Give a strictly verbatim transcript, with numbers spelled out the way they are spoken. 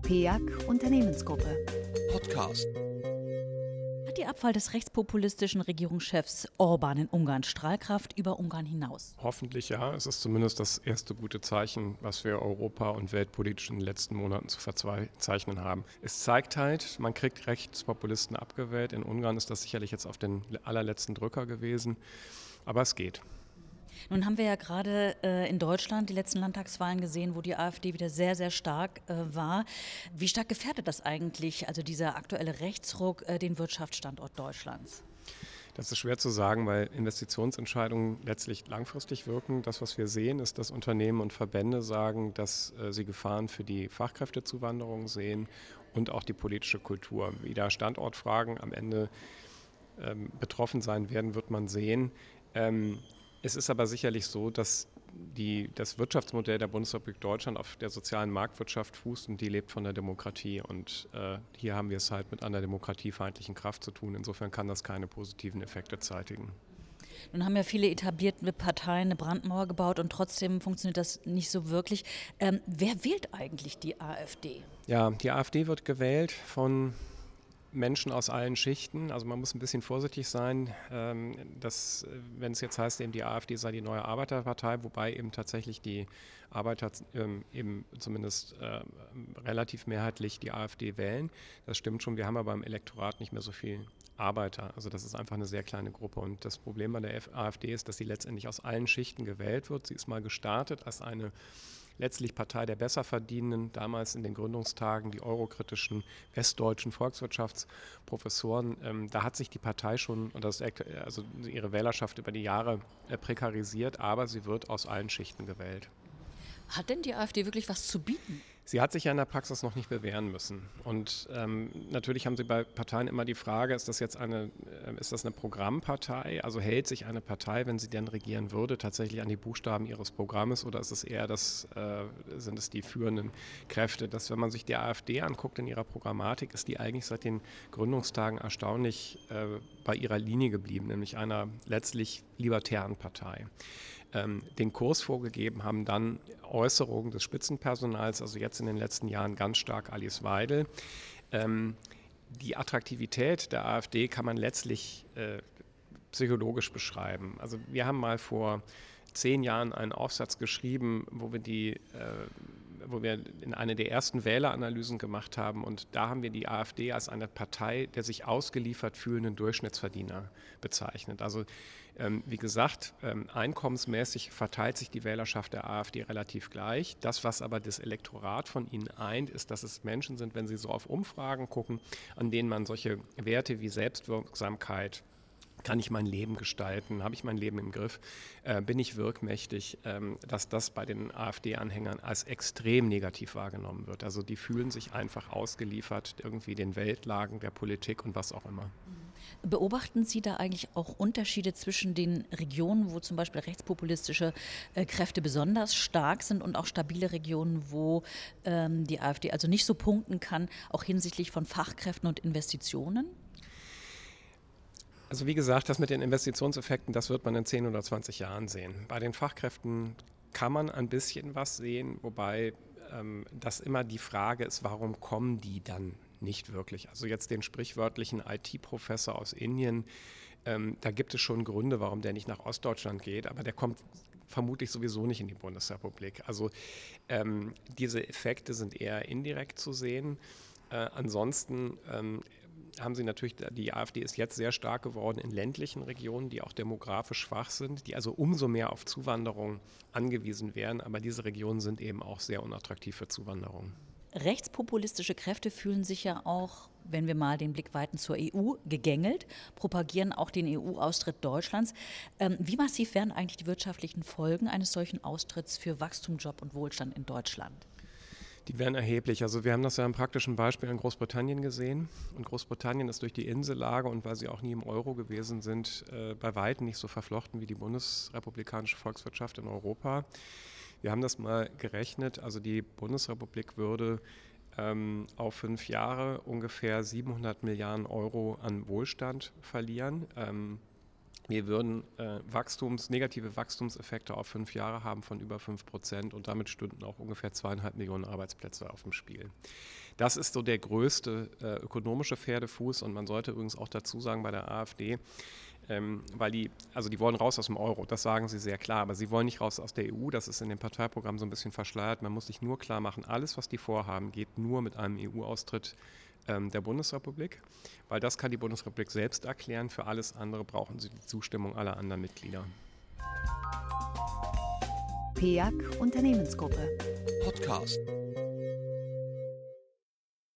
P E A C Unternehmensgruppe. Podcast. Hat die Abwahl des rechtspopulistischen Regierungschefs Orbán in Ungarn Strahlkraft über Ungarn hinaus? Hoffentlich ja. Es ist zumindest das erste gute Zeichen, was wir Europa- und weltpolitisch in den letzten Monaten zu verzeichnen haben. Es zeigt halt, man kriegt Rechtspopulisten abgewählt. In Ungarn ist das sicherlich jetzt auf den allerletzten Drücker gewesen, aber es geht. Nun haben wir ja gerade äh, in Deutschland die letzten Landtagswahlen gesehen, wo die AfD wieder sehr, sehr stark äh, war. Wie stark gefährdet das eigentlich, also dieser aktuelle Rechtsruck, äh, den Wirtschaftsstandort Deutschlands? Das ist schwer zu sagen, weil Investitionsentscheidungen letztlich langfristig wirken. Das, was wir sehen, ist, dass Unternehmen und Verbände sagen, dass äh, sie Gefahren für die Fachkräftezuwanderung sehen und auch die politische Kultur. Wie da Standortfragen am Ende ähm, betroffen sein werden, wird man sehen. Ähm, Es ist aber sicherlich so, dass die, das Wirtschaftsmodell der Bundesrepublik Deutschland auf der sozialen Marktwirtschaft fußt und die lebt von der Demokratie. Und äh, hier haben wir es halt mit einer demokratiefeindlichen Kraft zu tun. Insofern kann das keine positiven Effekte zeitigen. Nun haben ja viele etablierte Parteien eine Brandmauer gebaut und trotzdem funktioniert das nicht so wirklich. Ähm, wer wählt eigentlich die AfD? Ja, die AfD wird gewählt von Menschen aus allen Schichten. Also man muss ein bisschen vorsichtig sein, dass, wenn es jetzt heißt, eben die AfD sei die neue Arbeiterpartei, wobei eben tatsächlich die Arbeiter eben zumindest relativ mehrheitlich die AfD wählen. Das stimmt schon, wir haben aber im Elektorat nicht mehr so viel Arbeiter. Also das ist einfach eine sehr kleine Gruppe. Und das Problem bei der AfD ist, dass sie letztendlich aus allen Schichten gewählt wird. Sie ist mal gestartet als eine letztlich Partei der Besserverdienenden, damals in den Gründungstagen die eurokritischen westdeutschen Volkswirtschaftsprofessoren. Ähm, da hat sich die Partei schon, und das, also ihre Wählerschaft über die Jahre äh, prekarisiert, aber sie wird aus allen Schichten gewählt. Hat denn die AfD wirklich was zu bieten? Sie hat sich ja in der Praxis noch nicht bewähren müssen. Und ähm, natürlich haben Sie bei Parteien immer die Frage, ist das jetzt eine, äh, ist das eine Programmpartei? Also hält sich eine Partei, wenn sie denn regieren würde, tatsächlich an die Buchstaben ihres Programmes oder ist es eher das, äh, sind es die führenden Kräfte? Das, wenn man sich die AfD anguckt in ihrer Programmatik, ist die eigentlich seit den Gründungstagen erstaunlich äh, bei ihrer Linie geblieben, nämlich einer letztlich libertären Partei. Den Kurs vorgegeben haben dann Äußerungen des Spitzenpersonals, also jetzt in den letzten Jahren ganz stark Alice Weidel. Ähm, die Attraktivität der AfD kann man letztlich äh, psychologisch beschreiben. Also wir haben mal vor zehn Jahren einen Aufsatz geschrieben, wo wir die äh, wo wir in eine der ersten Wähleranalysen gemacht haben und da haben wir die AfD als eine Partei der sich ausgeliefert fühlenden Durchschnittsverdiener bezeichnet. Also ähm, wie gesagt, ähm, einkommensmäßig verteilt sich die Wählerschaft der AfD relativ gleich. Das, was aber das Elektorat von ihnen eint, ist, dass es Menschen sind, wenn sie so auf Umfragen gucken, an denen man solche Werte wie Selbstwirksamkeit, kann ich mein Leben gestalten? Habe ich mein Leben im Griff? Äh, bin ich wirkmächtig? Ähm, dass das bei den AfD-Anhängern als extrem negativ wahrgenommen wird. Also die fühlen sich einfach ausgeliefert irgendwie den Weltlagen der Politik und was auch immer. Beobachten Sie da eigentlich auch Unterschiede zwischen den Regionen, wo zum Beispiel rechtspopulistische äh, Kräfte besonders stark sind und auch stabile Regionen, wo ähm, die AfD also nicht so punkten kann, auch hinsichtlich von Fachkräften und Investitionen? Also wie gesagt, das mit den Investitionseffekten, das wird man in zehn oder zwanzig Jahren sehen. Bei den Fachkräften kann man ein bisschen was sehen, wobei ähm, das immer die Frage ist, warum kommen die dann nicht wirklich? Also jetzt den sprichwörtlichen I T-Professor aus Indien, ähm, da gibt es schon Gründe, warum der nicht nach Ostdeutschland geht, aber der kommt vermutlich sowieso nicht in die Bundesrepublik. Also ähm, diese Effekte sind eher indirekt zu sehen. Äh, ansonsten ähm, haben Sie natürlich, die AfD ist jetzt sehr stark geworden in ländlichen Regionen, die auch demografisch schwach sind, die also umso mehr auf Zuwanderung angewiesen wären, aber diese Regionen sind eben auch sehr unattraktiv für Zuwanderung. Rechtspopulistische Kräfte fühlen sich ja auch, wenn wir mal den Blick weiten, zur E U gegängelt, propagieren auch den E U-Austritt Deutschlands. Ähm, wie massiv wären eigentlich die wirtschaftlichen Folgen eines solchen Austritts für Wachstum, Job und Wohlstand in Deutschland? Die wären erheblich. Also wir haben das ja im praktischen Beispiel in Großbritannien gesehen. Und Großbritannien ist durch die Insellage und weil sie auch nie im Euro gewesen sind, äh, bei weitem nicht so verflochten wie die bundesrepublikanische Volkswirtschaft in Europa. Wir haben das mal gerechnet. Also die Bundesrepublik würde ähm, auf fünf Jahre ungefähr siebenhundert Milliarden Euro an Wohlstand verlieren. Ähm, Wir würden äh, Wachstums, negative Wachstumseffekte auf fünf Jahre haben von über fünf Prozent und damit stünden auch ungefähr zweieinhalb Millionen Arbeitsplätze auf dem Spiel. Das ist so der größte äh, ökonomische Pferdefuß und man sollte übrigens auch dazu sagen bei der AfD, ähm, weil die, also die wollen raus aus dem Euro, das sagen sie sehr klar, aber sie wollen nicht raus aus der E U, das ist in dem Parteiprogramm so ein bisschen verschleiert. Man muss sich nur klar machen, alles, was die vorhaben, geht nur mit einem E U-Austritt der Bundesrepublik, weil das kann die Bundesrepublik selbst erklären. Für alles andere brauchen sie die Zustimmung aller anderen Mitglieder. P E A C Unternehmensgruppe. Podcast.